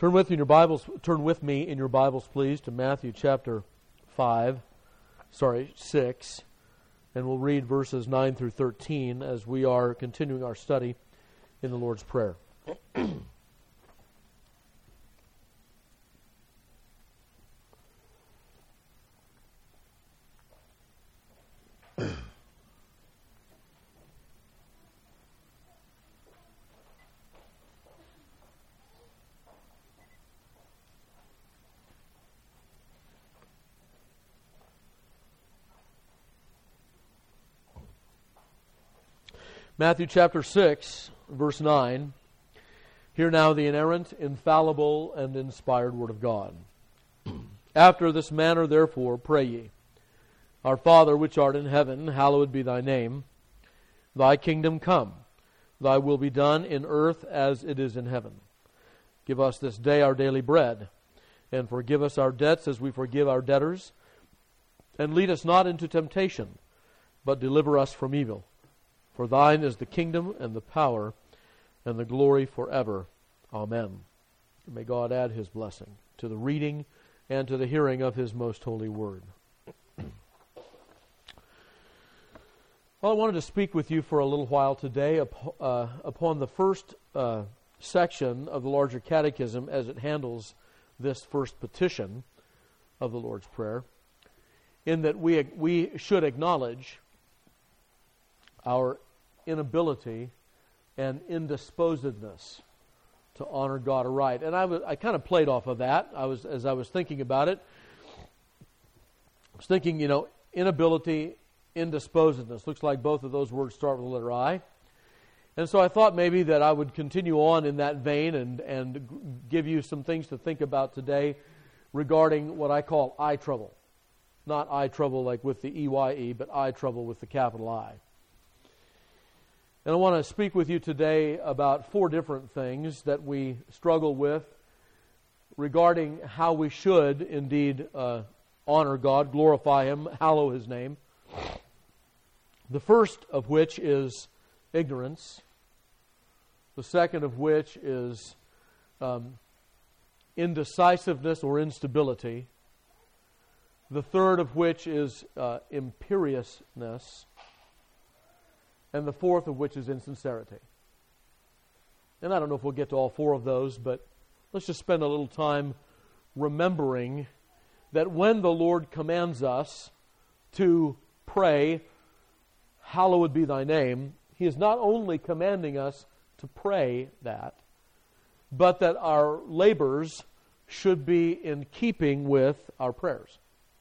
Turn with me in your Bibles, please, to Matthew chapter 6, and we'll read verses 9 through 13 as we are continuing our study in the Lord's Prayer. Matthew chapter 6, verse 9. Hear now the inerrant, infallible, and inspired Word of God. After this manner, therefore, pray ye. Our Father, which art in heaven, hallowed be thy name. Thy kingdom come. Thy will be done in earth as it is in heaven. Give us this day our daily bread, and forgive us our debts as we forgive our debtors. And lead us not into temptation, but deliver us from evil. For thine is the kingdom and the power and the glory forever. Amen. May God add His blessing to the reading and to the hearing of His most holy word. Well, I wanted to speak with you for a little while today upon the first section of the larger catechism as it handles this first petition of the Lord's Prayer, in that we should acknowledge our inability and indisposedness to honor God aright. And I kind of played off of that. As I was thinking about it, I was thinking, inability, indisposedness. Looks like both of those words start with the letter I. And so I thought maybe that I would continue on in that vein and give you some things to think about today regarding what I call eye trouble. Not eye trouble like with the EYE, but eye trouble with the capital I. And I want to speak with you today about 4 different things that we struggle with regarding how we should indeed honor God, glorify Him, hallow His name. The first of which is ignorance. The second of which is indecisiveness or instability. The third of which is imperiousness. And the fourth of which is insincerity. And I don't know if we'll get to all 4 of those, but let's just spend a little time remembering that when the Lord commands us to pray, hallowed be thy name, He is not only commanding us to pray that, but that our labors should be in keeping with our prayers.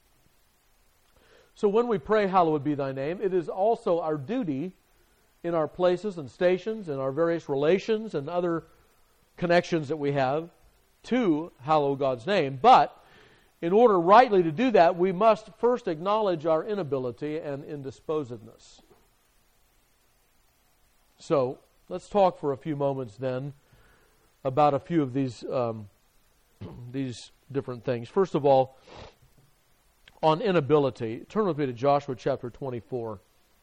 So when we pray, hallowed be thy name, it is also our duty in our places and stations, in our various relations and other connections that we have to hallow God's name. But in order rightly to do that, we must first acknowledge our inability and indisposedness. So let's talk for a few moments then about a few of these different things. First of all, on inability, turn with me to Joshua chapter 24.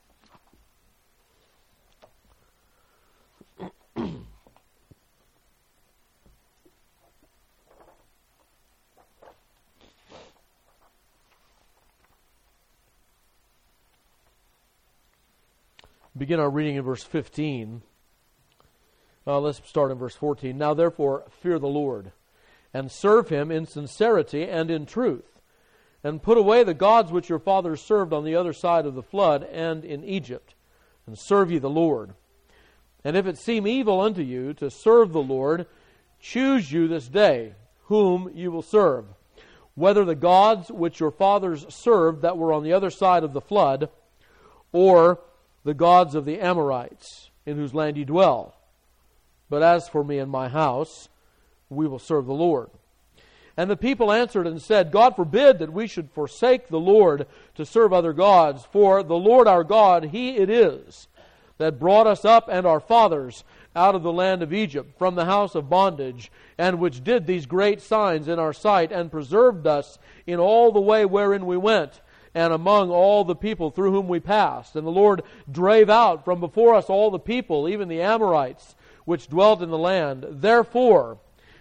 Begin our reading in verse 15. Let's start in verse 14. Now therefore fear the Lord, and serve Him in sincerity and in truth, and put away the gods which your fathers served on the other side of the flood and in Egypt, and serve ye the Lord. And if it seem evil unto you to serve the Lord, choose you this day whom you will serve, whether the gods which your fathers served that were on the other side of the flood, or the gods of the Amorites, in whose land ye dwell. But as for me and my house, we will serve the Lord. And the people answered and said, God forbid that we should forsake the Lord to serve other gods, for the Lord our God, He it is that brought us up and our fathers out of the land of Egypt, from the house of bondage, and which did these great signs in our sight, and preserved us in all the way wherein we went, and among all the people through whom we passed. And the Lord drave out from before us all the people, even the Amorites, which dwelt in the land. Therefore,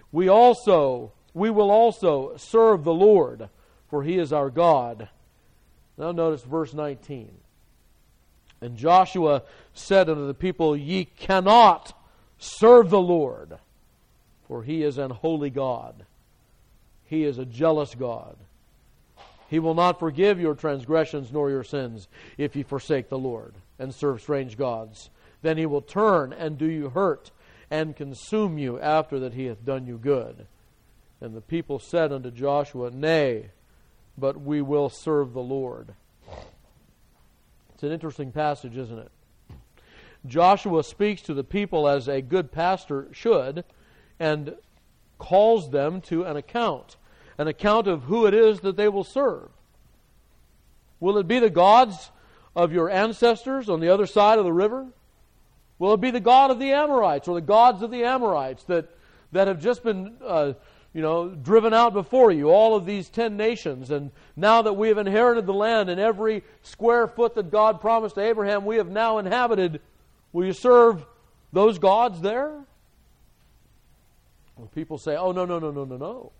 We will also serve the Lord, for He is our God. Now notice verse 19. And Joshua said unto the people, Ye cannot serve the Lord, for He is an holy God. He is a jealous God. He will not forgive your transgressions nor your sins if ye forsake the Lord and serve strange gods. Then He will turn and do you hurt and consume you after that He hath done you good. And the people said unto Joshua, Nay, but we will serve the Lord. It's an interesting passage, isn't it? Joshua speaks to the people as a good pastor should and calls them to an account of who it is that they will serve. Will it be the gods of your ancestors on the other side of the river? Will it be the God of the Amorites or the gods of the Amorites that have just been driven out before you, all of these 10 nations, and now that we have inherited the land and every square foot that God promised to Abraham we have now inhabited, will you serve those gods there? Well, people say, oh, no.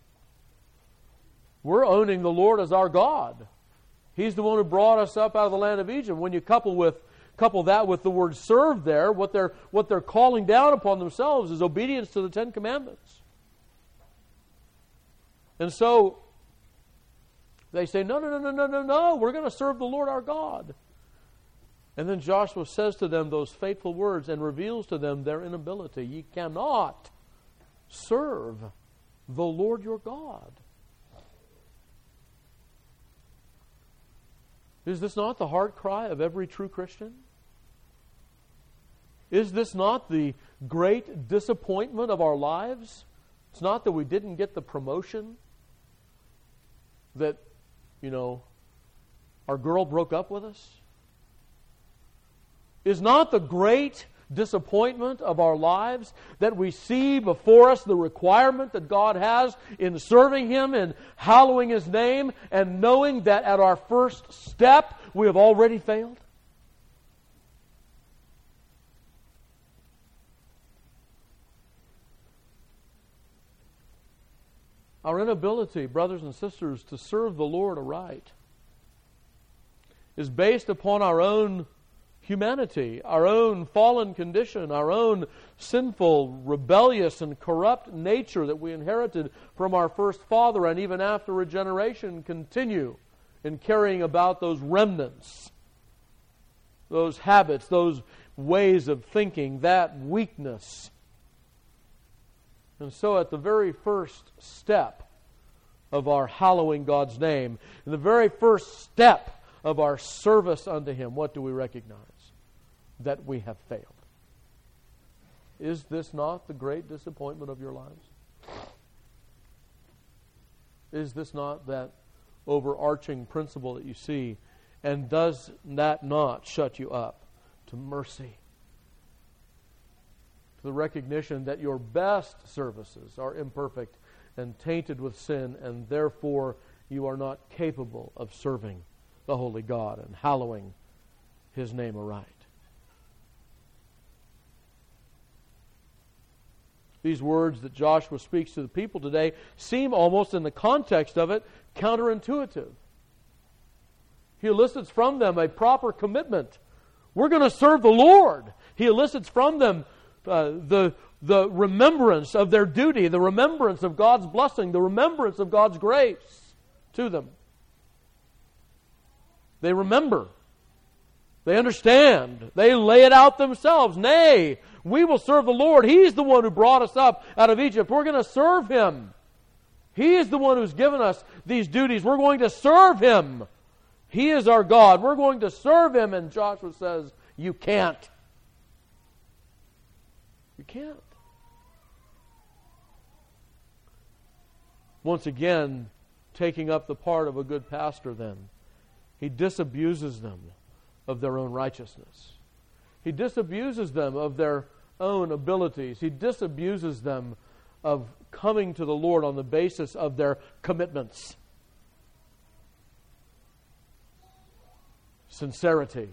We're owning the Lord as our God. He's the one who brought us up out of the land of Egypt. When you couple that with the word serve there, what they're calling down upon themselves is obedience to the 10 Commandments. And so they say, no, we're going to serve the Lord our God. And then Joshua says to them those fateful words and reveals to them their inability. Ye cannot serve the Lord your God. Is this not the heart cry of every true Christian? Is this not the great disappointment of our lives? It's not that we didn't get the promotion, that, our girl broke up with us. Is not the great disappointment of our lives that we see before us the requirement that God has in serving Him and hallowing His name, and knowing that at our first step we have already failed? Our inability, brothers and sisters, to serve the Lord aright is based upon our own humanity, our own fallen condition, our own sinful, rebellious, and corrupt nature that we inherited from our first father, and even after regeneration continue in carrying about those remnants, those habits, those ways of thinking, that weakness. And so at the very first step of our hallowing God's name, in the very first step of our service unto Him, what do we recognize? That we have failed. Is this not the great disappointment of your lives? Is this not that overarching principle that you see? And does that not shut you up to mercy? To the recognition that your best services are imperfect and tainted with sin, and therefore you are not capable of serving the holy God and hallowing His name aright. These words that Joshua speaks to the people today seem almost, in the context of it, counterintuitive. He elicits from them a proper commitment. We're going to serve the Lord. He elicits from them the remembrance of their duty, the remembrance of God's blessing, the remembrance of God's grace to them. They remember. They understand. They lay it out themselves. Nay, we will serve the Lord. He's the one who brought us up out of Egypt. We're going to serve Him. He is the one who's given us these duties. We're going to serve Him. He is our God. We're going to serve Him. And Joshua says, you can't. You can't. Once again, taking up the part of a good pastor then, he disabuses them of their own righteousness. He disabuses them of their own abilities. He disabuses them of coming to the Lord on the basis of their commitments, sincerity,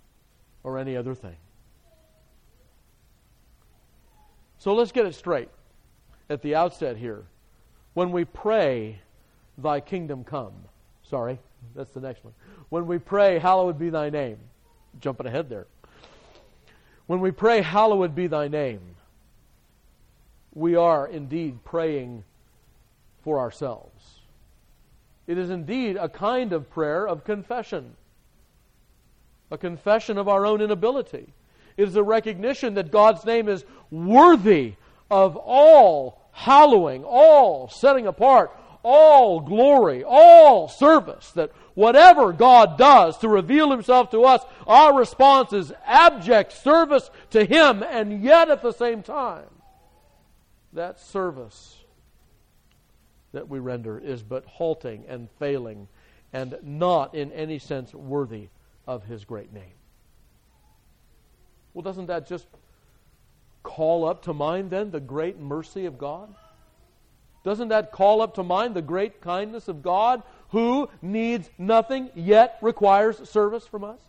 or any other thing. So let's get it straight. at the outset here. When we pray, thy kingdom come. Sorry, that's the next one. When we pray, hallowed be thy name. Jumping ahead there. When we pray, hallowed be thy name, we are indeed praying for ourselves. It is indeed a kind of prayer of confession. A confession of our own inability. It is a recognition that God's name is worthy of all hallowing, all setting apart, all glory, all service. That whatever God does to reveal Himself to us, our response is abject service to Him, and yet at the same time, that service that we render is but halting and failing and not in any sense worthy of His great name. Well, doesn't that just call up to mind then the great mercy of God? Doesn't that call up to mind the great kindness of God, who needs nothing yet requires service from us?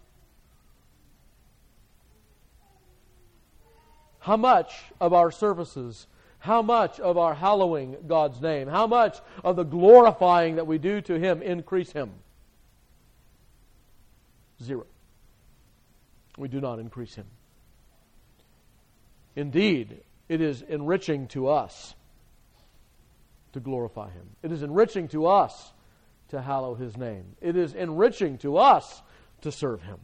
How much of our services, how much of our hallowing God's name, how much of the glorifying that we do to Him increase Him? 0. We do not increase Him. Indeed, it is enriching to us to glorify Him. It is enriching to us to hallow His name. It is enriching to us to serve Him.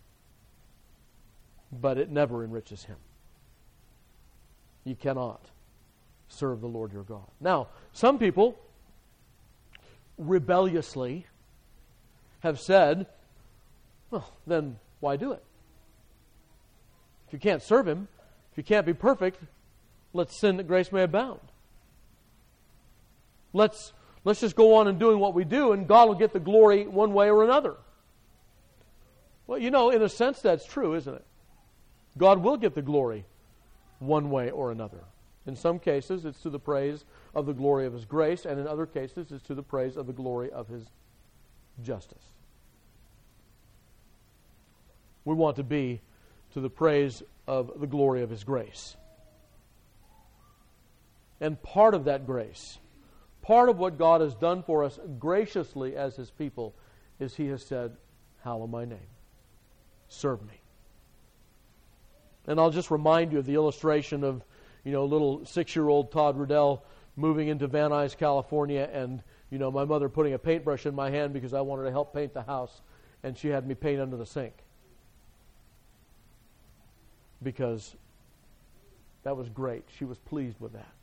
But it never enriches Him. You cannot serve the Lord your God. Now, some people rebelliously have said, well, then why do it? If you can't serve Him, if you can't be perfect, let's sin that grace may abound. Let's just go on and doing what we do, and God will get the glory one way or another. Well, in a sense that's true, isn't it? God will get the glory one way or another. In some cases, it's to the praise of the glory of His grace, and in other cases, it's to the praise of the glory of His justice. We want to be to the praise of the glory of His grace. And part of that grace, part of what God has done for us graciously as His people, is He has said, hallow my name. Serve me. And I'll just remind you of the illustration of, little 6-year-old Todd Riddell moving into Van Nuys, California, and, my mother putting a paintbrush in my hand because I wanted to help paint the house, and she had me paint under the sink. Because that was great. She was pleased with that.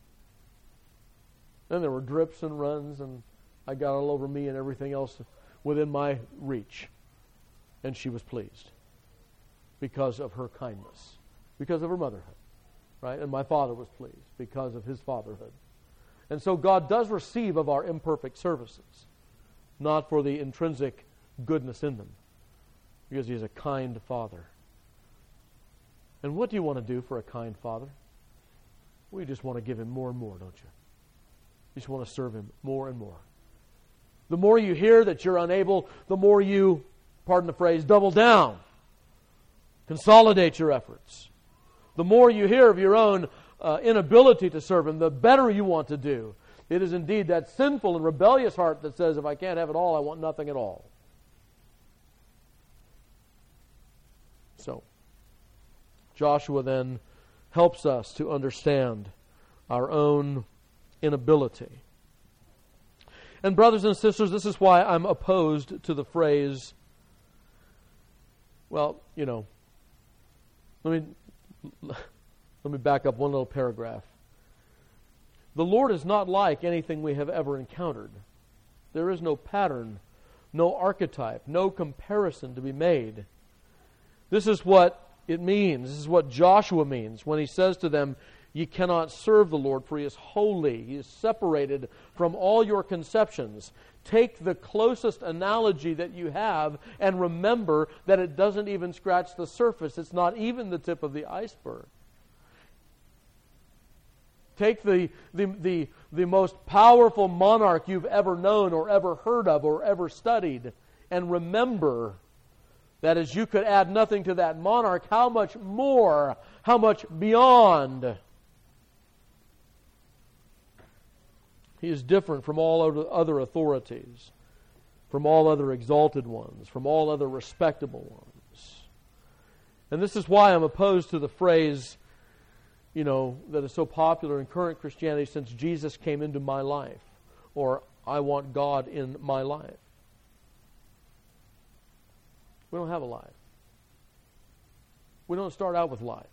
Then there were drips and runs, and I got all over me and everything else within my reach. And she was pleased because of her kindness, because of her motherhood, right? And my father was pleased because of his fatherhood. And so God does receive of our imperfect services, not for the intrinsic goodness in them, because He is a kind Father. And what do you want to do for a kind Father? Well, you just want to give Him more and more, don't you? You just want to serve Him more and more. The more you hear that you're unable, the more you, pardon the phrase, double down. Consolidate your efforts. The more you hear of your own inability to serve Him, the better you want to do. It is indeed that sinful and rebellious heart that says, if I can't have it all, I want nothing at all. So, Joshua then helps us to understand our own inability. And brothers and sisters, this is why I'm opposed to the phrase, let me back up one little paragraph. The Lord is not like anything we have ever encountered. There is no pattern, no archetype, no comparison to be made. This is what it means. This is what Joshua means when he says to them, ye cannot serve the Lord, for He is holy. He is separated from all your conceptions. Take the closest analogy that you have and remember that it doesn't even scratch the surface. It's not even the tip of the iceberg. Take the most powerful monarch you've ever known or ever heard of or ever studied, and remember that as you could add nothing to that monarch, how much more, how much beyond He is different from all other authorities, from all other exalted ones, from all other respectable ones. And this is why I'm opposed to the phrase, that is so popular in current Christianity, since Jesus came into my life, or I want God in my life. We don't have a life. We don't start out with life.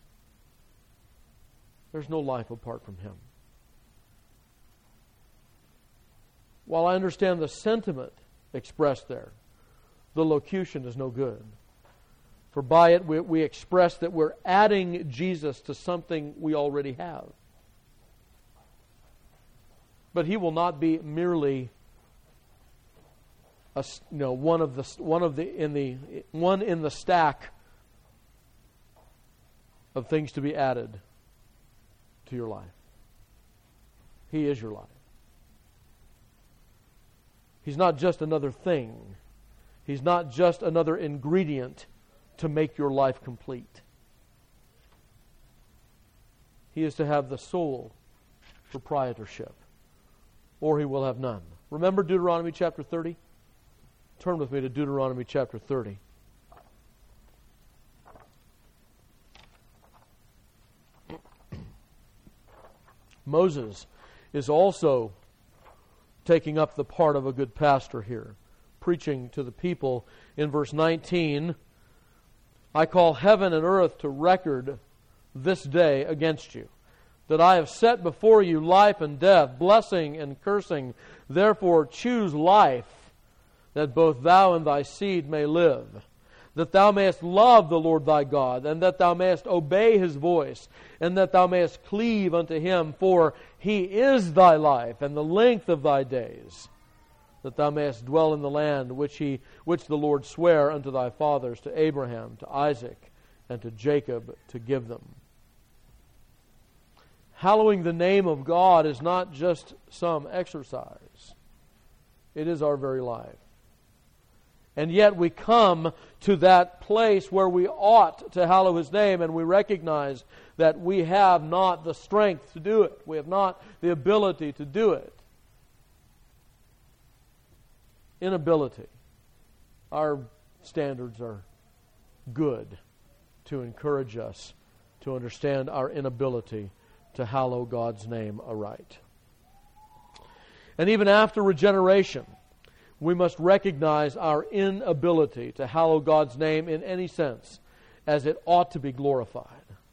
There's no life apart from Him. While I understand the sentiment expressed there, the locution is no good. For by it we express that we're adding Jesus to something we already have. But He will not be merely one in the stack of things to be added to your life. He is your life. He's not just another thing. He's not just another ingredient to make your life complete. He is to have the sole proprietorship, or He will have none. Remember Deuteronomy chapter 30? Turn with me to Deuteronomy chapter 30. Moses is also taking up the part of a good pastor here, preaching to the people in verse 19, I call heaven and earth to record this day against you, that I have set before you life and death, blessing and cursing. Therefore choose life, that both thou and thy seed may live, that thou mayest love the Lord thy God, and that thou mayest obey His voice, and that thou mayest cleave unto Him, for He is thy life and the length of thy days, that thou mayest dwell in the land which the Lord sware unto thy fathers, to Abraham, to Isaac, and to Jacob, to give them. Hallowing the name of God is not just some exercise. It is our very life. And yet we come to that place where we ought to hallow His name, and we recognize that we have not the strength to do it. We have not the ability to do it. Inability. Our standards are good to encourage us to understand our inability to hallow God's name aright. And even after regeneration, we must recognize our inability to hallow God's name in any sense as it ought to be glorified.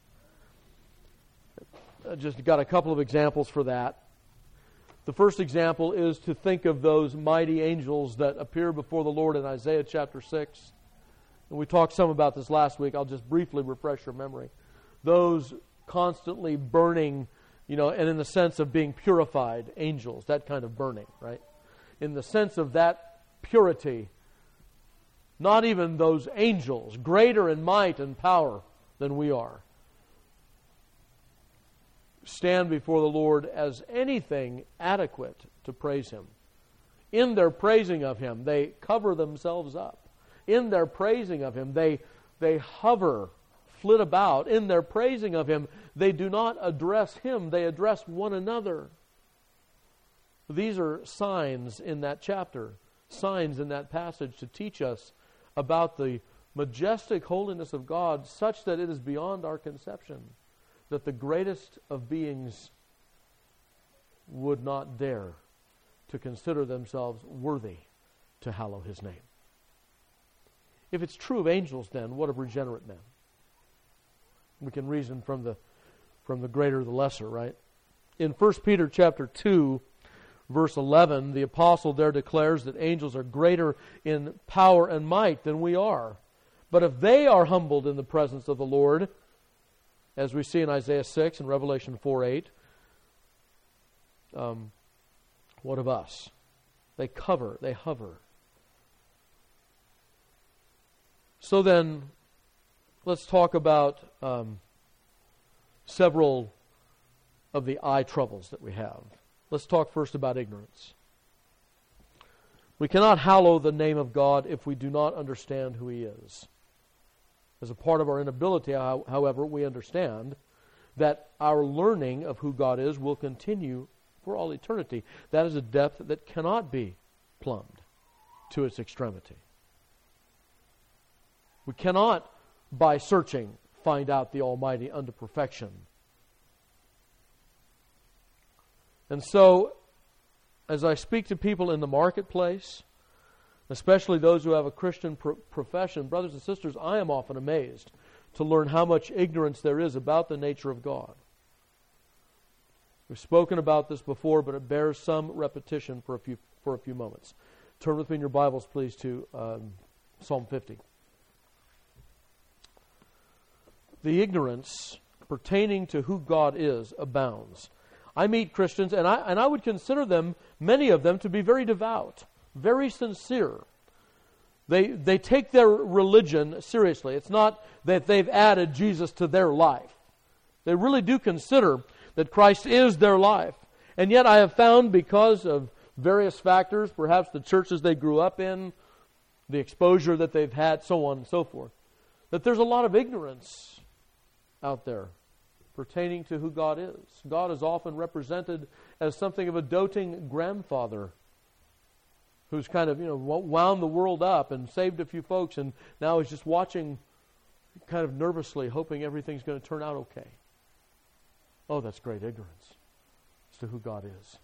I just got a couple of examples for that. The first example is to think of those mighty angels that appear before the Lord in Isaiah chapter 6. And we talked some about this last week. I'll just briefly refresh your memory. Those constantly burning, and in the sense of being purified angels, that kind of burning, right? In the sense of that purity, not even those angels, greater in might and power than we are, stand before the Lord as anything adequate to praise Him. In their praising of Him, they cover themselves up. In their praising of Him, they hover, flit about. In their praising of Him, they do not address Him, they address one another. These are signs in that chapter, signs in that passage to teach us about the majestic holiness of God, such that it is beyond our conception, that the greatest of beings would not dare to consider themselves worthy to hallow His name. If it's true of angels, then what of regenerate men? We can reason from the greater to the lesser, right? In 1 Peter chapter 2, verse 11, the apostle there declares that angels are greater in power and might than we are. But if they are humbled in the presence of the Lord, as we see in Isaiah 6 and Revelation 4:8, what of us? They hover. So then, let's talk about several of the eye troubles that we have. Let's talk first about ignorance. We cannot hallow the name of God if we do not understand who He is. As a part of our inability, however, we understand that our learning of who God is will continue for all eternity. That is a depth that cannot be plumbed to its extremity. We cannot, by searching, find out the Almighty unto perfection. And so, as I speak to people in the marketplace, especially those who have a Christian profession, brothers and sisters, I am often amazed to learn how much ignorance there is about the nature of God. We've spoken about this before, but it bears some repetition for a few moments. Turn with me in your Bibles, please, to Psalm 50. The ignorance pertaining to who God is abounds. I meet Christians, and I would consider them, many of them, to be very devout, very sincere. They take their religion seriously. It's not that they've added Jesus to their life. They really do consider that Christ is their life. And yet I have found, because of various factors, perhaps the churches they grew up in, the exposure that they've had, so on and so forth, that there's a lot of ignorance out there pertaining to who God is. God is often represented as something of a doting grandfather who's kind of, wound the world up and saved a few folks, and now he's just watching kind of nervously, hoping everything's going to turn out okay. Oh, that's great ignorance as to who God is.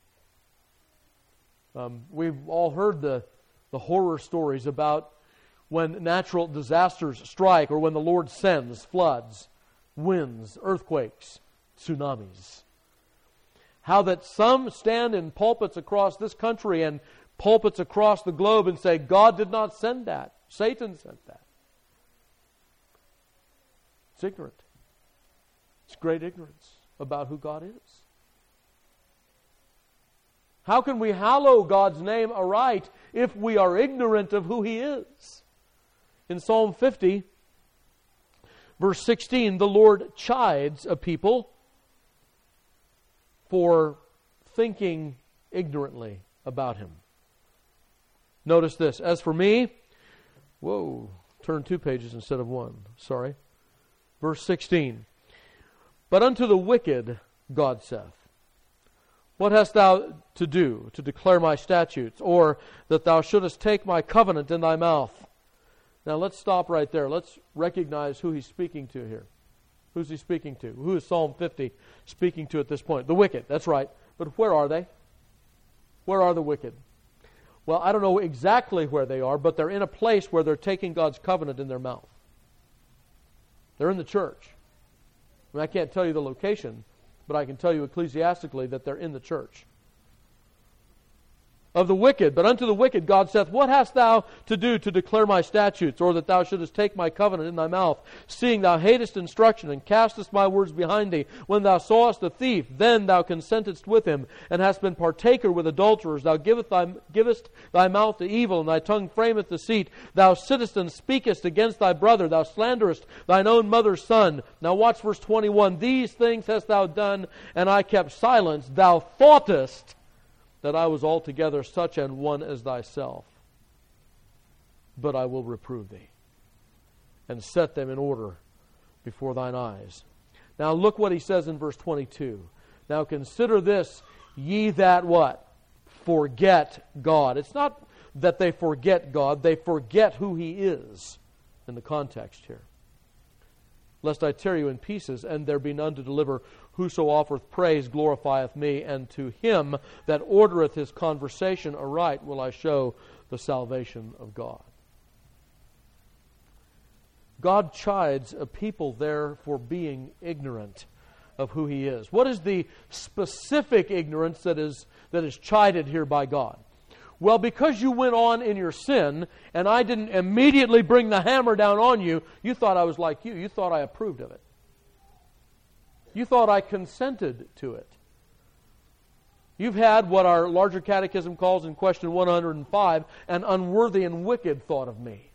We've all heard the horror stories about when natural disasters strike, or when the Lord sends floods, winds, earthquakes, tsunamis. How that some stand in pulpits across this country and pulpits across the globe and say, God did not send that. Satan sent that. It's ignorant. It's great ignorance about who God is. How can we hallow God's name aright if we are ignorant of who He is? In Psalm 50, verse 16, the Lord chides a people for thinking ignorantly about Him. Notice this. As for me, turn 2 pages instead of 1. Sorry. Verse 16. But unto the wicked, God saith, what hast thou to do to declare my statutes, or that thou shouldest take my covenant in thy mouth? Now let's stop right there. Let's recognize who he's speaking to here. Who's he speaking to? Who is Psalm 50 speaking to at this point? The wicked, that's right. But where are they? Where are the wicked? Well, I don't know exactly where they are, but they're in a place where they're taking God's covenant in their mouth. They're in the church. I can't tell you the location, but I can tell you ecclesiastically that they're in the church. Of the wicked, but unto the wicked God saith, what hast thou to do to declare my statutes, or that thou shouldest take my covenant in thy mouth, seeing thou hatest instruction, and castest my words behind thee? When thou sawest a thief, then thou consentedst with him, and hast been partaker with adulterers. Thou givest thy mouth to evil, and thy tongue frameth deceit. Thou sittest and speakest against thy brother. Thou slanderest thine own mother's son. Now watch verse 21. These things hast thou done, and I kept silence. Thou thoughtest that I was altogether such an one as thyself. But I will reprove thee, and set them in order before thine eyes. Now look what he says in verse 22. Now consider this, ye that what? Forget God. It's not that they forget God, they forget who He is in the context here. Lest I tear you in pieces, and there be none to deliver. Whoso offereth praise glorifieth me, and to him that ordereth his conversation aright will I show the salvation of God. God chides a people there for being ignorant of who He is. What is the specific ignorance that is chided here by God? Well, because you went on in your sin, and I didn't immediately bring the hammer down on you, you thought I was like you. You thought I approved of it. You thought I consented to it. You've had what our larger catechism calls in question 105, an unworthy and wicked thought of me.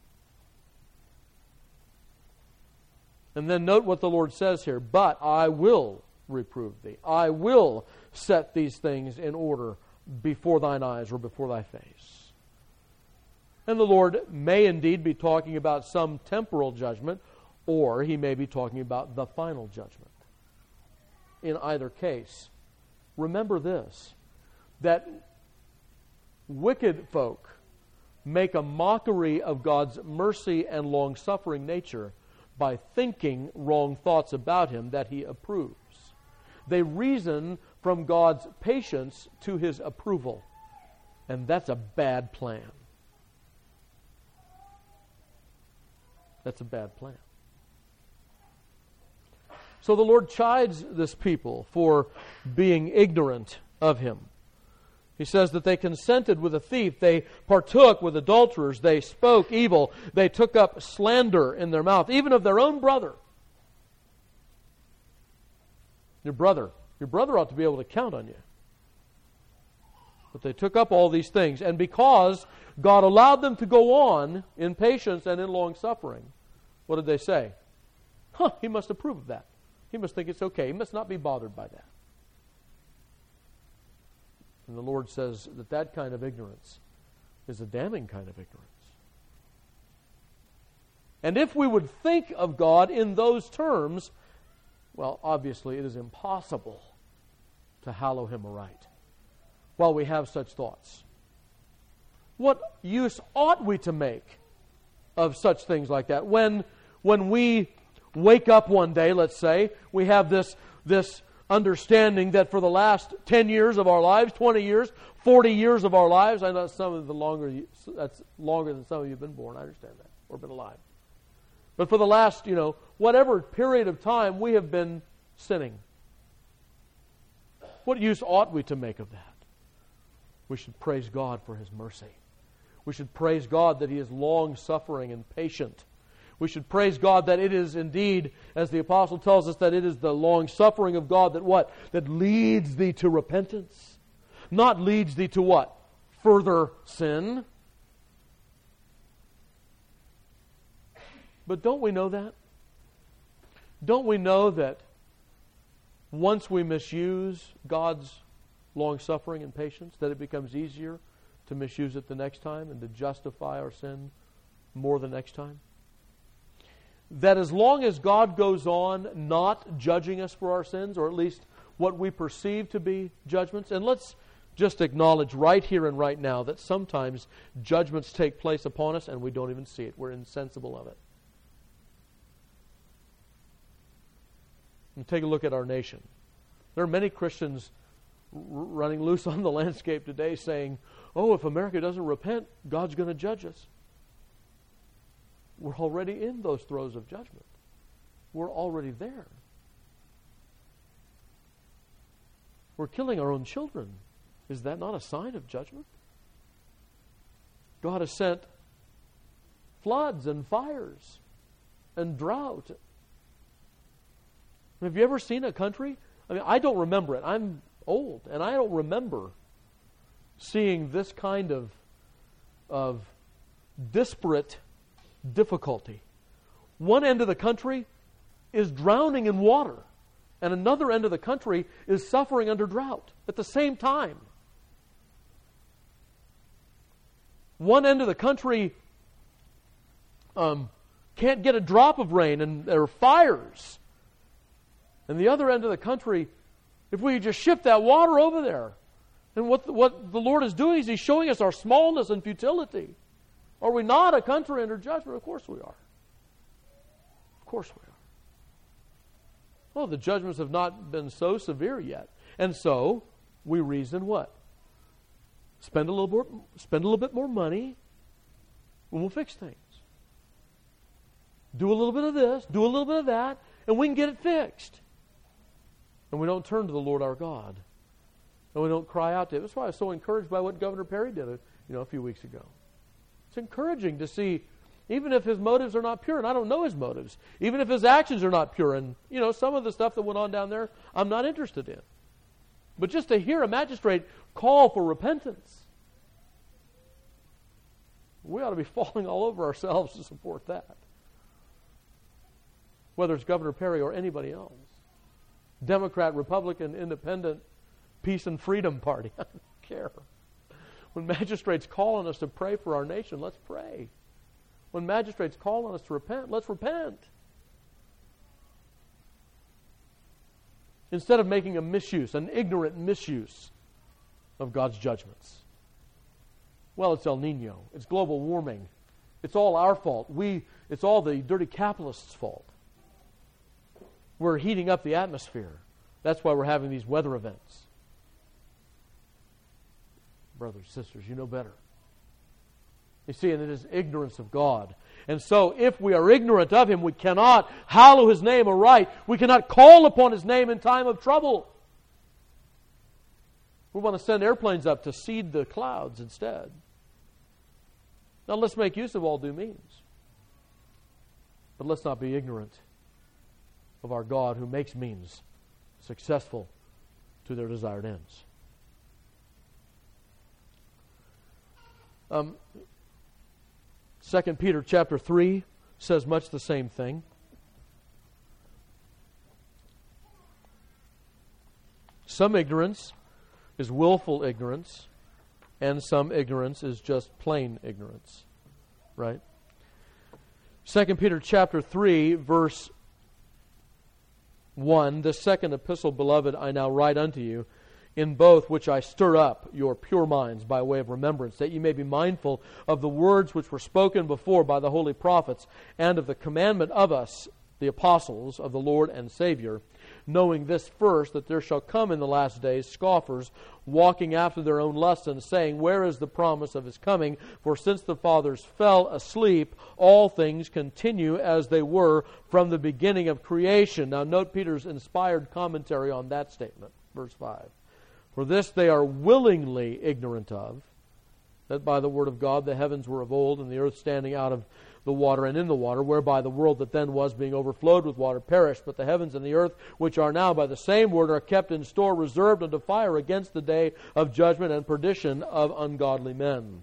And then note what the Lord says here. But I will reprove thee. I will set these things in order before thine eyes, or before thy face. And the Lord may indeed be talking about some temporal judgment, or He may be talking about the final judgment. In either case, remember this, that wicked folk make a mockery of God's mercy and long-suffering nature by thinking wrong thoughts about Him that He approves. They reason from God's patience to His approval. And that's a bad plan. That's a bad plan. So the Lord chides this people for being ignorant of Him. He says that they consented with a thief, they partook with adulterers, they spoke evil, they took up slander in their mouth, even of their own brother. Your brother ought to be able to count on you. But they took up all these things, and because God allowed them to go on in patience and in long suffering, what did they say? He must approve of that. He must think it's okay. He must not be bothered by that. And the Lord says that that kind of ignorance is a damning kind of ignorance. And if we would think of God in those terms, well, obviously it is impossible to hallow Him aright while we have such thoughts. What use ought we to make of such things like that? When we wake up one day, let's say, we have this understanding that for the last 10 years of our lives, 20 years, 40 years of our lives, I know that's longer than some of you have been born, I understand that, or been alive. But for the last, whatever period of time, we have been sinning. What use ought we to make of that? We should praise God for His mercy. We should praise God that He is long-suffering and patient. We should praise God that it is indeed, as the apostle tells us, that it is the long-suffering of God that what? That leads thee to repentance. Not leads thee to what? Further sin. But don't we know that? Don't we know that once we misuse God's long-suffering and patience, that it becomes easier to misuse it the next time and to justify our sin more the next time? That as long as God goes on not judging us for our sins, or at least what we perceive to be judgments, and let's just acknowledge right here and right now that sometimes judgments take place upon us and we don't even see it. We're insensible of it. And take a look at our nation. There are many Christians running loose on the landscape today saying, if America doesn't repent, God's going to judge us. We're already in those throes of judgment. We're already there. We're killing our own children. Is that not a sign of judgment? God has sent floods and fires and drought. Have you ever seen a country? I don't remember it. I'm old, and I don't remember seeing this kind of disparate difficulty. One end of the country is drowning in water, and another end of the country is suffering under drought at the same time. One end of the country can't get a drop of rain, and there are fires. And the other end of the country, if we just shift that water over there, and what the Lord is doing is He's showing us our smallness and futility. Are we not a country under judgment? Of course we are. Of course we are. Well, the judgments have not been so severe yet. And so, we reason what? Spend a little bit more money, and we'll fix things. Do a little bit of this, do a little bit of that, and we can get it fixed. And we don't turn to the Lord our God. And we don't cry out to Him. That's why I was so encouraged by what Governor Perry did a few weeks ago. It's encouraging to see, even if his motives are not pure, and I don't know his motives, even if his actions are not pure, and some of the stuff that went on down there, I'm not interested in. But just to hear a magistrate call for repentance, we ought to be falling all over ourselves to support that. Whether it's Governor Perry or anybody else. Democrat, Republican, Independent, Peace and Freedom Party. I don't care. When magistrates call on us to pray for our nation, let's pray. When magistrates call on us to repent, let's repent. instead of making a misuse, an ignorant misuse of God's judgments. Well, it's El Nino. It's global warming. It's all our fault. It's all the dirty capitalists' fault. We're heating up the atmosphere. That's why we're having these weather events. Brothers, sisters, you know better. You see, and it is ignorance of God. And so, if we are ignorant of Him, we cannot hallow His name aright. We cannot call upon His name in time of trouble. We want to send airplanes up to seed the clouds instead. Now, let's make use of all due means. But let's not be ignorant of our God who makes means successful to their desired ends. 2 Peter chapter 3 says much the same thing. Some ignorance is willful ignorance, and some ignorance is just plain ignorance. Right? 2 Peter chapter 3, verse 1, the second epistle, beloved, I now write unto you, in both which I stir up your pure minds by way of remembrance, that ye may be mindful of the words which were spoken before by the holy prophets, and of the commandment of us, the apostles of the Lord and Savior, knowing this first, that there shall come in the last days scoffers, walking after their own lusts, and saying, where is the promise of His coming? For since the fathers fell asleep, all things continue as they were from the beginning of creation. Now note Peter's inspired commentary on that statement, verse 5. For this they are willingly ignorant of, that by the word of God the heavens were of old, and the earth standing out of the water and in the water, whereby the world that then was, being overflowed with water, perished. But the heavens and the earth, which are now by the same word, are kept in store, reserved unto fire against the day of judgment and perdition of ungodly men.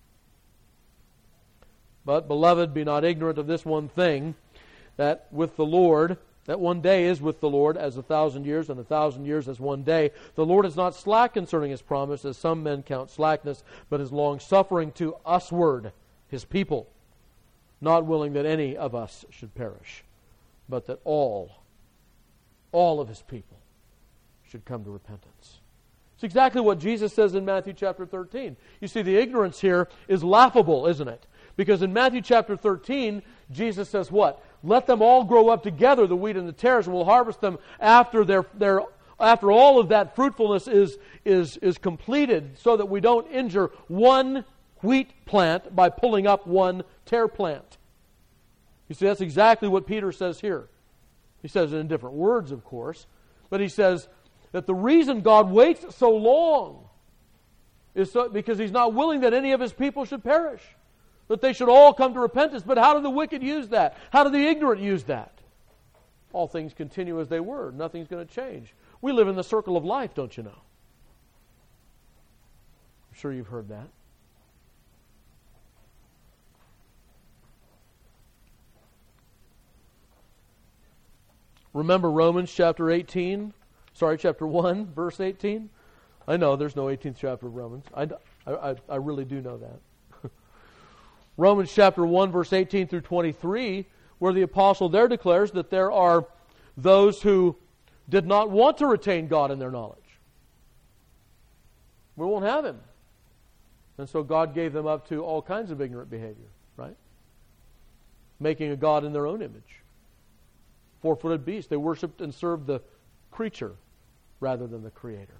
But, beloved, be not ignorant of this one thing, that with the Lord, that one day is with the Lord as 1,000 years, and 1,000 years as one day. The Lord is not slack concerning His promise, as some men count slackness, but is long-suffering to usward, His people, not willing that any of us should perish, but that all of His people should come to repentance. It's exactly what Jesus says in Matthew chapter 13. You see, the ignorance here is laughable, isn't it? Because in Matthew chapter 13, Jesus says what? Let them all grow up together, the wheat and the tares, and we'll harvest them after after all of that fruitfulness is completed, so that we don't injure one wheat plant by pulling up one tare plant. You see, that's exactly what Peter says here. He says it in different words, of course, but he says that the reason God waits so long is because He's not willing that any of His people should perish, that they should all come to repentance. But how do the wicked use that? How do the ignorant use that? All things continue as they were. Nothing's going to change. We live in the circle of life, don't you know? I'm sure you've heard that. Remember Romans chapter 1, verse 18? I know there's no 18th chapter of Romans. I really do know that. Romans chapter 1, verse 18 through 23, where the apostle there declares that there are those who did not want to retain God in their knowledge. We won't have Him. And so God gave them up to all kinds of ignorant behavior, right? Making a God in their own image. Four-footed beast. They worshipped and served the creature rather than the Creator.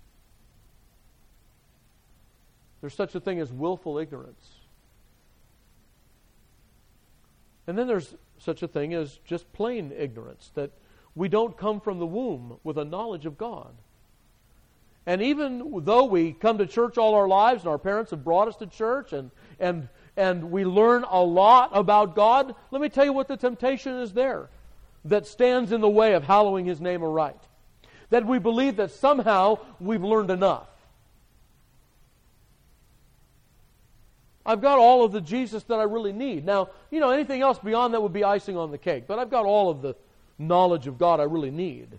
There's such a thing as willful ignorance. And then there's such a thing as just plain ignorance, that we don't come from the womb with a knowledge of God. And even though we come to church all our lives, and our parents have brought us to church, and we learn a lot about God, let me tell you what the temptation is there that stands in the way of hallowing His name aright. That we believe that somehow we've learned enough. I've got all of the Jesus that I really need. Now, anything else beyond that would be icing on the cake. But I've got all of the knowledge of God I really need.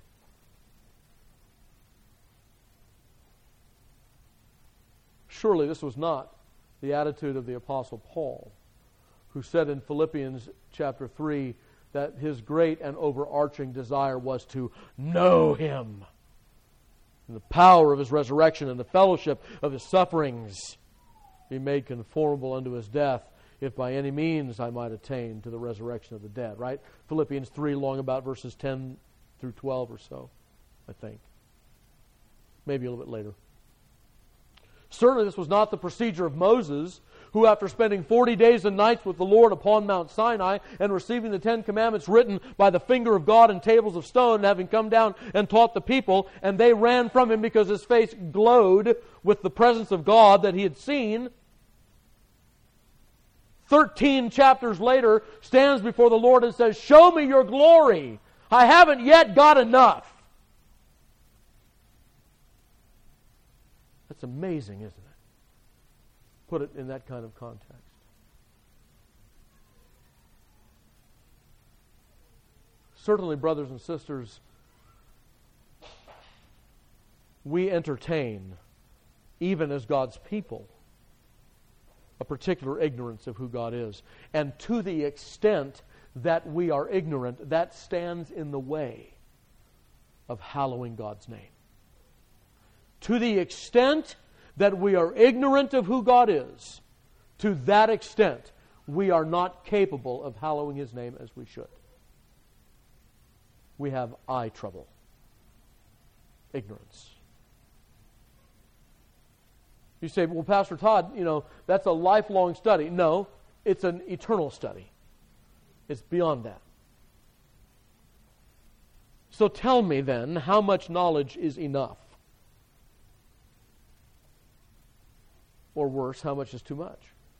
Surely this was not the attitude of the Apostle Paul, who said in Philippians chapter 3, that his great and overarching desire was to know Him, and the power of His resurrection and the fellowship of His sufferings, be made conformable unto His death, if by any means I might attain to the resurrection of the dead. Right? Philippians 3, long about verses 10 through 12 or so, I think. Maybe a little bit later. Certainly this was not the procedure of Moses, who after spending 40 days and nights with the Lord upon Mount Sinai and receiving the 10 Commandments written by the finger of God in tables of stone, and having come down and taught the people, and they ran from him because his face glowed with the presence of God that he had seen, 13 chapters later stands before the Lord and says, "Show me your glory. I haven't yet got enough." That's amazing, isn't it? Put it in that kind of context. Certainly, brothers and sisters, we entertain, even as God's people, a particular ignorance of who God is. And to the extent that we are ignorant, that stands in the way of hallowing God's name. To the extent that we are ignorant of who God is, to that extent we are not capable of hallowing His name as we should. We have eye trouble. Ignorance. You say, well, Pastor Todd, that's a lifelong study. No, it's an eternal study. It's beyond that. So tell me then, how much knowledge is enough? Or worse, how much is too much?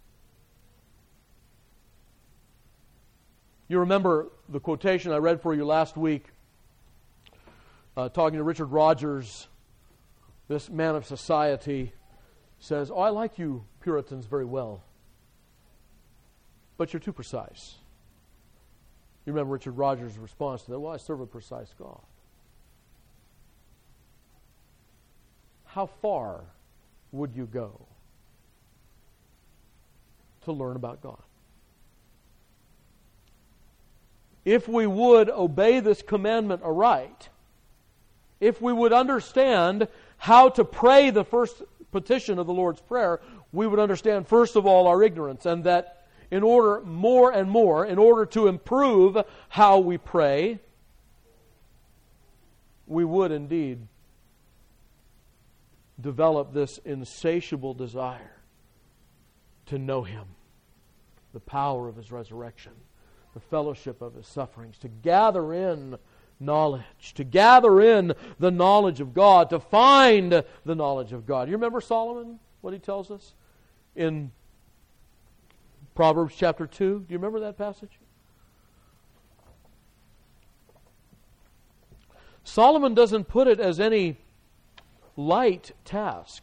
You remember the quotation I read for you last week, talking to Richard Rogers, this man of society, says, "Oh, I like you Puritans very well, but you're too precise." You remember Richard Rogers' response to that? "Well, I serve a precise God." How far would you go to learn about God? If we would obey this commandment aright, if we would understand how to pray the first petition of the Lord's Prayer, we would understand first of all our ignorance, and that in order to improve how we pray, we would indeed develop this insatiable desire to know Him, the power of His resurrection, the fellowship of His sufferings, to gather in knowledge, to gather in the knowledge of God, to find the knowledge of God. You remember Solomon, what he tells us in Proverbs chapter 2? Do you remember that passage? Solomon doesn't put it as any light task.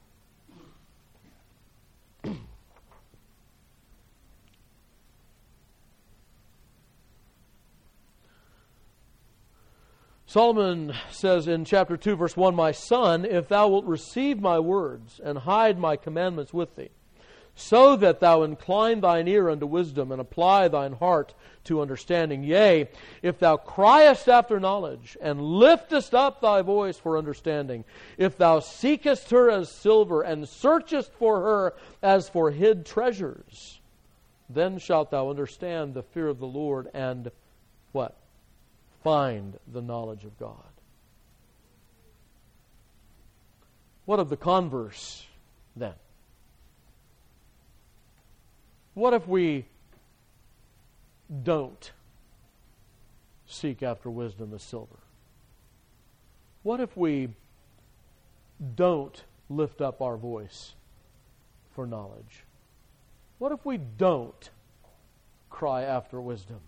Solomon says in chapter 2, verse 1, "My son, if thou wilt receive my words and hide my commandments with thee, so that thou incline thine ear unto wisdom and apply thine heart to understanding. Yea, if thou criest after knowledge and liftest up thy voice for understanding, if thou seekest her as silver and searchest for her as for hid treasures, then shalt thou understand the fear of the Lord and" what? "Find the knowledge of God." What of the converse, then? What if we don't seek after wisdom as silver? What if we don't lift up our voice for knowledge? What if we don't cry after wisdom?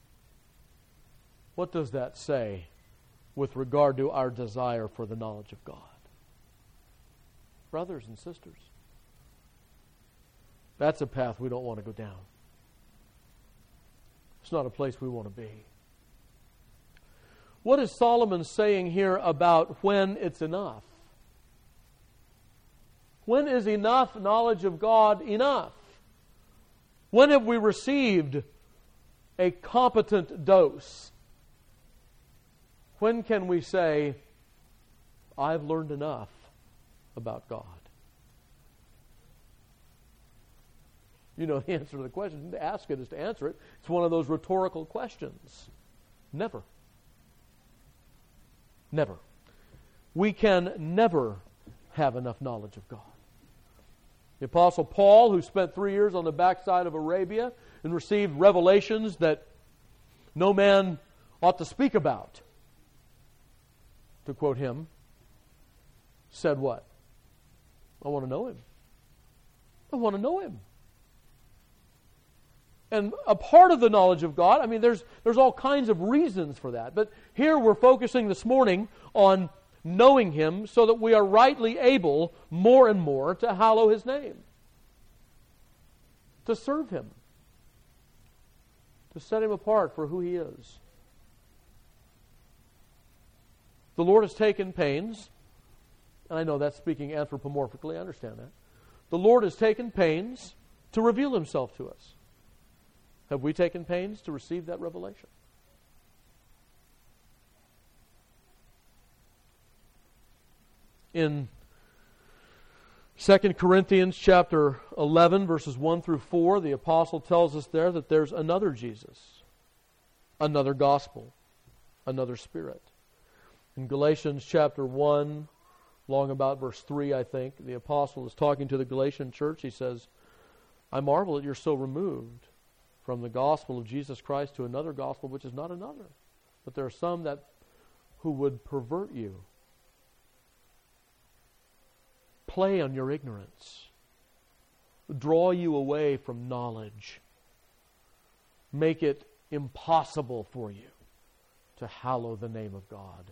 What does that say with regard to our desire for the knowledge of God? Brothers and sisters, that's a path we don't want to go down. It's not a place we want to be. What is Solomon saying here about when it's enough? When is enough knowledge of God enough? When have we received a competent dose. When can we say, I've learned enough about God? You know the answer to the question. To ask it is to answer it. It's one of those rhetorical questions. Never. Never. We can never have enough knowledge of God. The Apostle Paul, who spent 3 years on the backside of Arabia and received revelations that no man ought to speak about, to quote him, said what? I want to know Him. I want to know Him. And a part of the knowledge of God, I mean, there's all kinds of reasons for that. But here we're focusing this morning on knowing Him so that we are rightly able more and more to hallow His name, to serve Him, to set Him apart for who He is. The Lord has taken pains, and I know that's speaking anthropomorphically, I understand that. The Lord has taken pains to reveal Himself to us. Have we taken pains to receive that revelation? In 2 Corinthians chapter 11, verses 1 through 4, the apostle tells us there that there's another Jesus, another gospel, another Spirit. In Galatians chapter 1, long about verse 3, I think, the apostle is talking to the Galatian church. He says, I marvel that you're so removed from the gospel of Jesus Christ to another gospel which is not another. But there are some who would pervert you, play on your ignorance, draw you away from knowledge, make it impossible for you to hallow the name of God.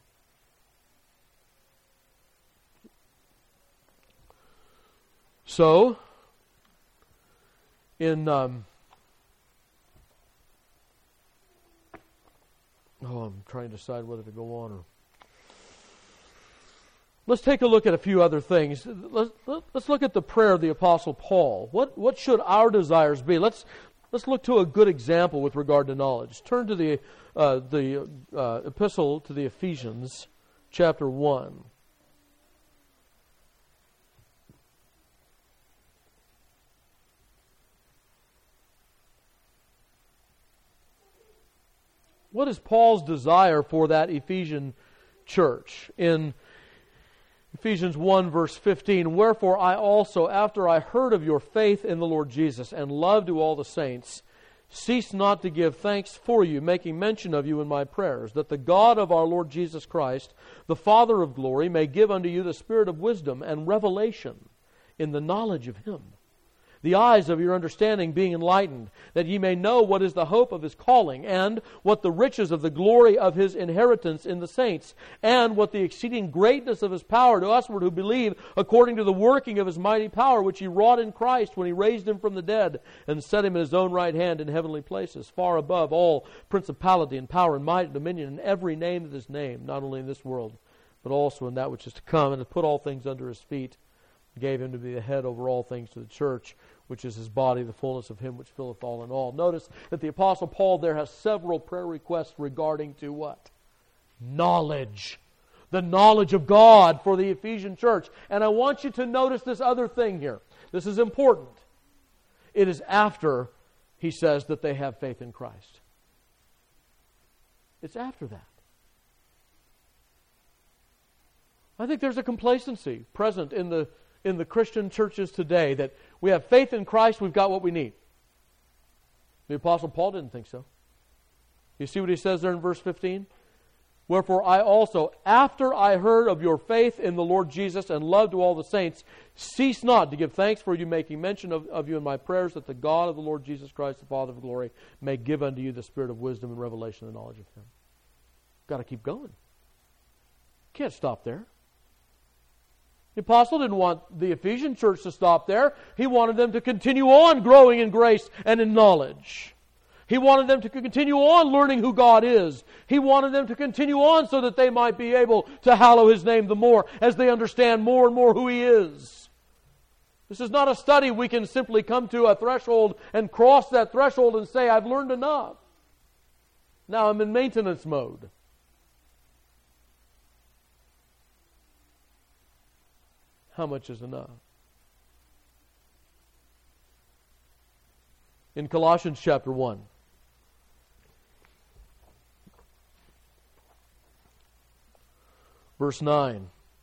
So, I'm trying to decide whether to go on or... Let's take a look at a few other things. Let's look at the prayer of the Apostle Paul. What should our desires be? Let's look to a good example with regard to knowledge. Turn to the epistle to the Ephesians, chapter 1. What is Paul's desire for that Ephesian church? In Ephesians 1 verse 15, wherefore I also, after I heard of your faith in the Lord Jesus and love to all the saints, cease not to give thanks for you, making mention of you in my prayers, that the God of our Lord Jesus Christ, the Father of glory, may give unto you the spirit of wisdom and revelation in the knowledge of Him, the eyes of your understanding being enlightened, that ye may know what is the hope of His calling, and what the riches of the glory of His inheritance in the saints, and what the exceeding greatness of His power to usward who believe, according to the working of His mighty power, which He wrought in Christ when He raised Him from the dead, and set Him at His own right hand in heavenly places, far above all principality and power and might and dominion, and every name that is named, not only in this world, but also in that which is to come, and to put all things under His feet, gave Him to be the head over all things to the church, which is His body, the fullness of Him which filleth all in all. Notice that the Apostle Paul there has several prayer requests regarding to what? Knowledge. The knowledge of God for the Ephesian church. And I want you to notice this other thing here. This is important. It is after he says that they have faith in Christ. It's after that. I think there's a complacency present in the Christian churches today that we have faith in Christ, we've got what we need. The Apostle Paul didn't think so. You see what he says there in verse 15? Wherefore I also, after I heard of your faith in the Lord Jesus and love to all the saints, cease not to give thanks for you, making mention of you in my prayers, that the God of the Lord Jesus Christ, the Father of glory, may give unto you the spirit of wisdom and revelation and knowledge of Him. Got to keep going. Can't stop there. The apostle didn't want the Ephesian church to stop there. He wanted them to continue on growing in grace and in knowledge. He wanted them to continue on learning who God is. He wanted them to continue on so that they might be able to hallow His name the more as they understand more and more who He is. This is not a study we can simply come to a threshold and cross that threshold and say, I've learned enough. Now I'm in maintenance mode. How much is enough? In Colossians chapter 1, verse 9.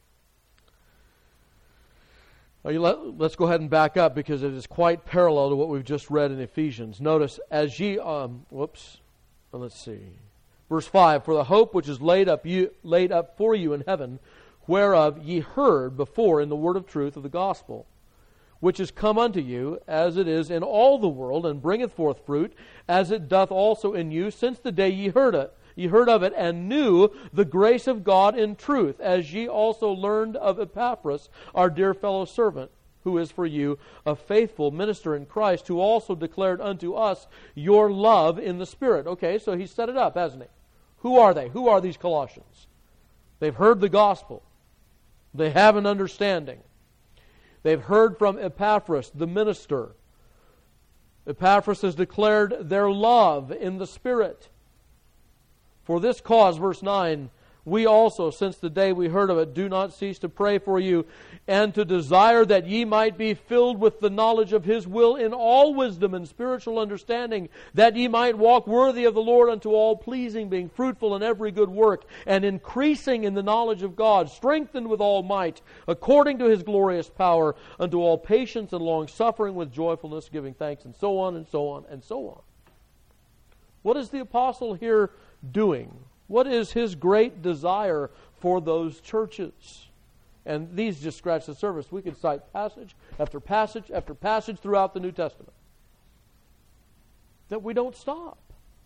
Let's go ahead and back up because it is quite parallel to what we've just read in Ephesians. Notice, as ye, let's see. Verse 5, for the hope which is laid up for you in heaven, whereof ye heard before in the word of truth of the gospel, which is come unto you, as it is in all the world, and bringeth forth fruit, as it doth also in you, since the day ye heard it. Ye heard of it, and knew the grace of God in truth, as ye also learned of Epaphras, our dear fellow servant, who is for you a faithful minister in Christ, who also declared unto us your love in the Spirit. Okay, so he set it up, hasn't he? Who are they? Who are these Colossians? They've heard the gospel. They have an understanding. They've heard from Epaphras, the minister. Epaphras has declared their love in the Spirit. For this cause, verse 9, we also, since the day we heard of it, do not cease to pray for you, and to desire that ye might be filled with the knowledge of His will in all wisdom and spiritual understanding, that ye might walk worthy of the Lord unto all pleasing, being fruitful in every good work, and increasing in the knowledge of God, strengthened with all might, according to His glorious power, unto all patience and long-suffering with joyfulness, giving thanks, and so on, and so on, and so on. What is the apostle here doing? What is his great desire for those churches? And these just scratch the surface. We could cite passage after passage after passage throughout the New Testament. That we don't stop.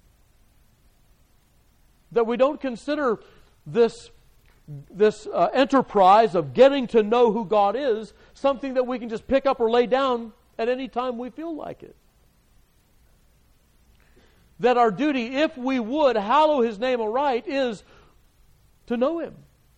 That we don't consider this enterprise of getting to know who God is something that we can just pick up or lay down at any time we feel like it. That our duty, if we would hallow His name aright, is to know Him.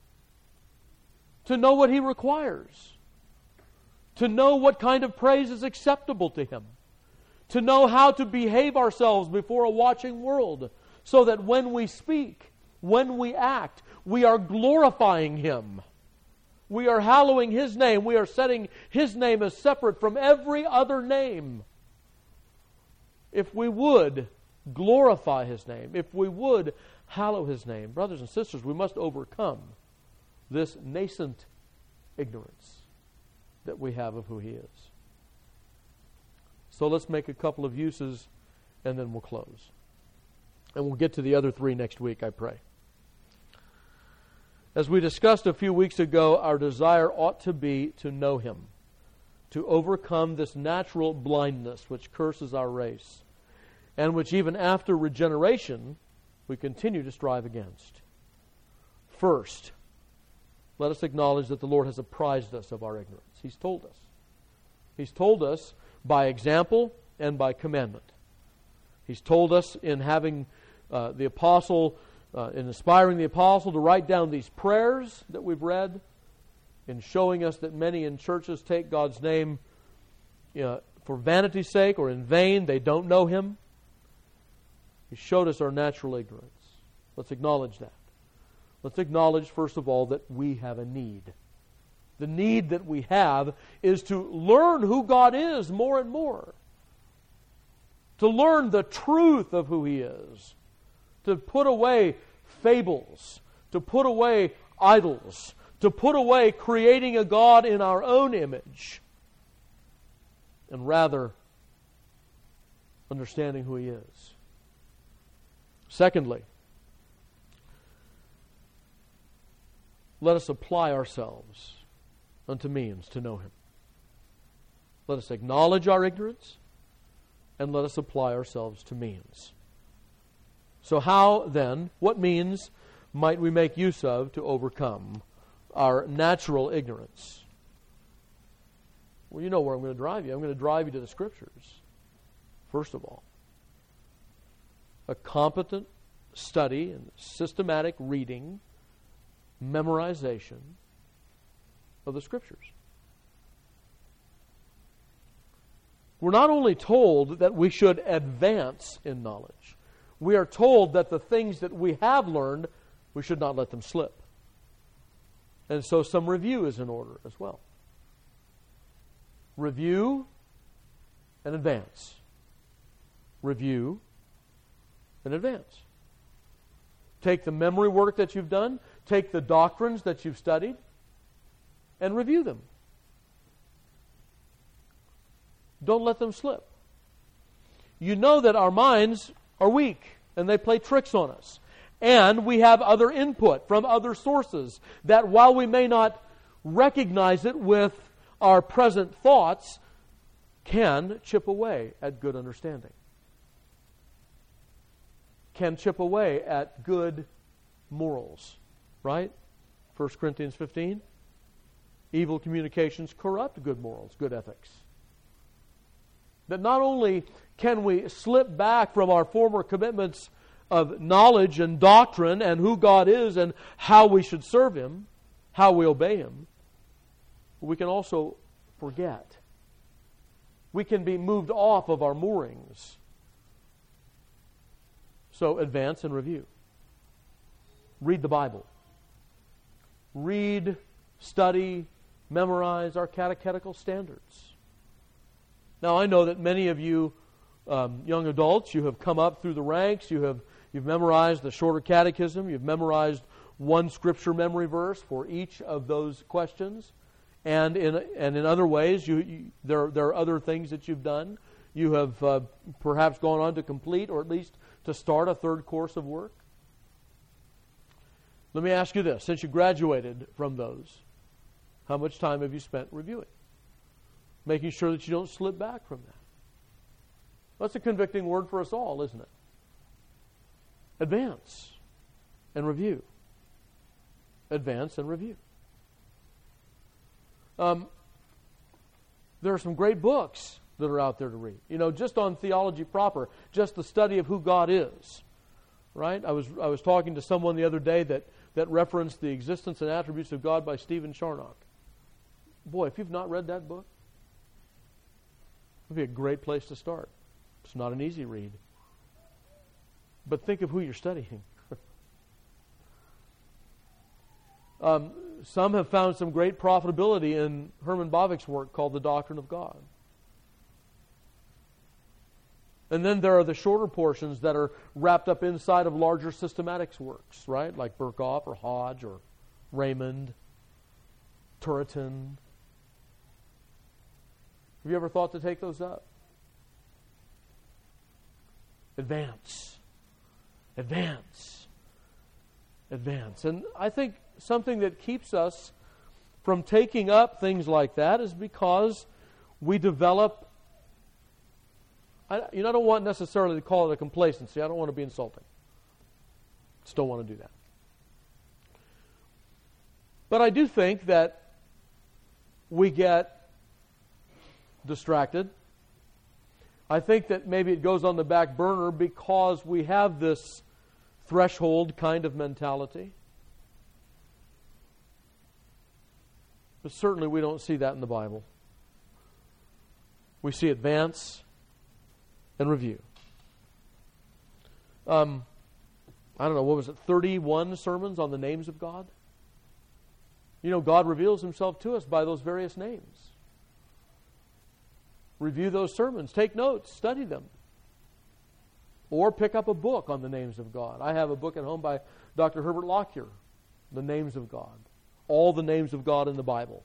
To know what He requires. To know what kind of praise is acceptable to Him. To know how to behave ourselves before a watching world, so that when we speak, when we act, we are glorifying Him. We are hallowing His name. We are setting His name as separate from every other name. If we would glorify His name, if we would hallow His name, brothers and sisters, we must overcome this nascent ignorance that we have of who He is. So let's make a couple of uses and then we'll close. And we'll get to the other three next week, I pray. As we discussed a few weeks ago, our desire ought to be to know Him, to overcome this natural blindness which curses our race, and which even after regeneration we continue to strive against. First, let us acknowledge that the Lord has apprised us of our ignorance. He's told us. He's told us by example and by commandment. He's told us in having the apostle, in inspiring the apostle to write down these prayers that we've read, in showing us that many in churches take God's name for vanity's sake or in vain. They don't know Him. He showed us our natural ignorance. Let's acknowledge that. Let's acknowledge, first of all, that we have a need. The need that we have is to learn who God is more and more. To learn the truth of who He is. To put away fables. To put away idols. To put away creating a God in our own image. And rather, understanding who He is. Secondly, let us apply ourselves unto means to know Him. Let us acknowledge our ignorance, and let us apply ourselves to means. So how then, what means might we make use of to overcome our natural ignorance? Well, you know where I'm going to drive you. I'm going to drive you to the Scriptures, first of all. A competent study and systematic reading, memorization of the Scriptures. We're not only told that we should advance in knowledge, we are told that the things that we have learned, we should not let them slip. And so some review is in order as well. Review and advance. Review and advance. Take the memory work that you've done, take the doctrines that you've studied, and review them. Don't let them slip. You know that our minds are weak and they play tricks on us. And we have other input from other sources that, while we may not recognize it with our present thoughts, can chip away at good understanding. Can chip away at good morals. Right? 1 Corinthians 15. Evil communications corrupt good morals, good ethics. That not only can we slip back from our former commitments of knowledge and doctrine and who God is and how we should serve Him, how we obey Him, we can also forget. We can be moved off of our moorings. So advance and review. Read the Bible. Read, study, memorize our catechetical standards. Now, I know that many of you young adults, you have come up through the ranks, you've memorized the shorter catechism, you've memorized one scripture memory verse for each of those questions, and in other ways, there are other things that you've done. You have perhaps gone on to complete, or at least to start, a third course of work. Let me ask you this: since you graduated from those, how much time have you spent reviewing? Making sure that you don't slip back from that. That's a convicting word for us all, isn't it? Advance and review. Advance and review. There are some great books that are out there to read. Just on theology proper, just the study of who God is. Right? I was talking to someone the other day that referenced The Existence and Attributes of God by Stephen Charnock. Boy, if you've not read that book, it would be a great place to start. It's not an easy read. But think of who you're studying. Some have found some great profitability in Herman Bavinck's work called The Doctrine of God. And then there are the shorter portions that are wrapped up inside of larger systematics works, right? Like Berkhoff or Hodge or Raymond, Turretin. Have you ever thought to take those up? Advance. Advance. Advance. And I think something that keeps us from taking up things like that is because we develop, I don't want necessarily to call it a complacency. I don't want to be insulting. Still want to do that. But I do think that we get distracted. I think that maybe it goes on the back burner because we have this threshold kind of mentality. But certainly we don't see that in the Bible. We see advance and review. I don't know, what was it, 31 sermons on the names of God? God reveals Himself to us by those various names. Review those sermons. Take notes. Study them. Or pick up a book on the names of God. I have a book at home by Dr. Herbert Lockyer, The Names of God. All the names of God in the Bible.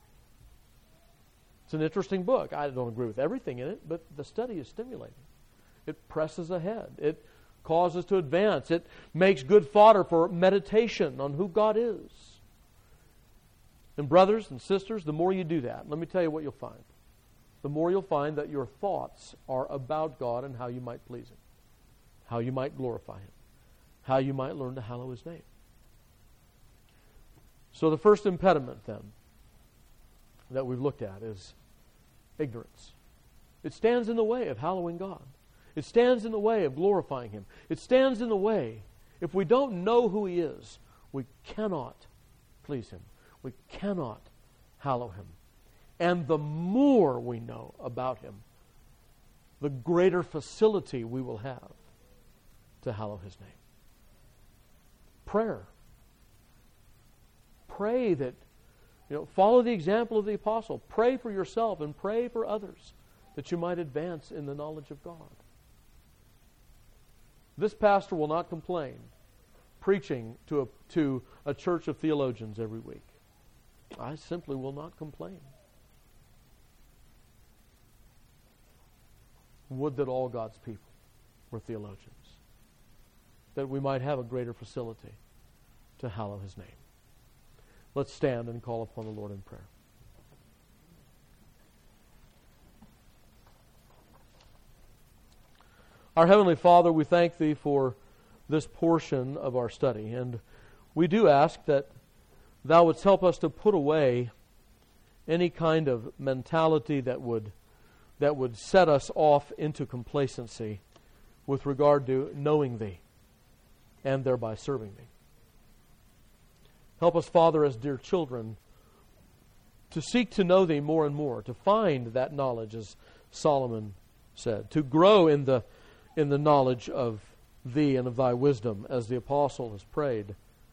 It's an interesting book. I don't agree with everything in it, but the study is stimulating. It presses ahead. It causes to advance. It makes good fodder for meditation on who God is. And brothers and sisters, the more you do that, let me tell you what you'll find. The more you'll find that your thoughts are about God and how you might please Him, how you might glorify Him, how you might learn to hallow His name. So the first impediment, then, that we've looked at is ignorance. It stands in the way of hallowing God. It stands in the way of glorifying Him. It stands in the way. If we don't know who He is, we cannot please Him. We cannot hallow Him. And the more we know about Him, the greater facility we will have to hallow His name. Prayer. Pray that, follow the example of the apostle. Pray for yourself and pray for others that you might advance in the knowledge of God. This pastor will not complain preaching to a church of theologians every week. I simply will not complain. Would that all God's people were theologians, that we might have a greater facility to hallow His name. Let's stand and call upon the Lord in prayer. Our Heavenly Father, we thank Thee for this portion of our study, and we do ask that Thou wouldst help us to put away any kind of mentality that would set us off into complacency with regard to knowing Thee and thereby serving Thee. Help us, Father, as dear children, to seek to know Thee more and more, to find that knowledge, as Solomon said, to grow in the knowledge of Thee and of Thy wisdom, as the apostle has prayed.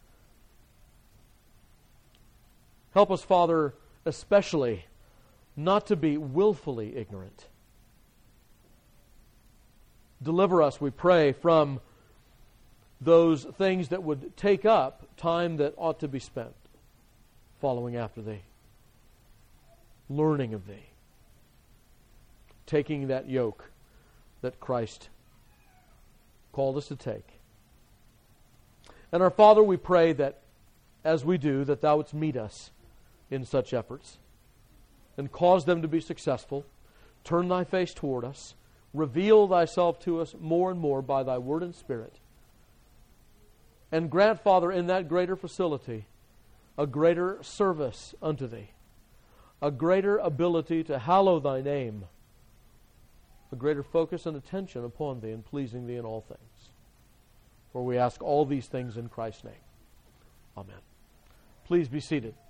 Help us, Father, especially not to be willfully ignorant. Deliver us, we pray, from those things that would take up time that ought to be spent following after Thee, learning of Thee, taking that yoke that Christ called us to take. And our Father, we pray that as we do, that Thou wouldst meet us in such efforts and cause them to be successful. Turn Thy face toward us. Reveal Thyself to us more and more by Thy Word and Spirit. And grant, Father, in that greater facility, a greater service unto Thee, a greater ability to hallow Thy name, a greater focus and attention upon Thee and pleasing Thee in all things. For we ask all these things in Christ's name. Amen. Please be seated.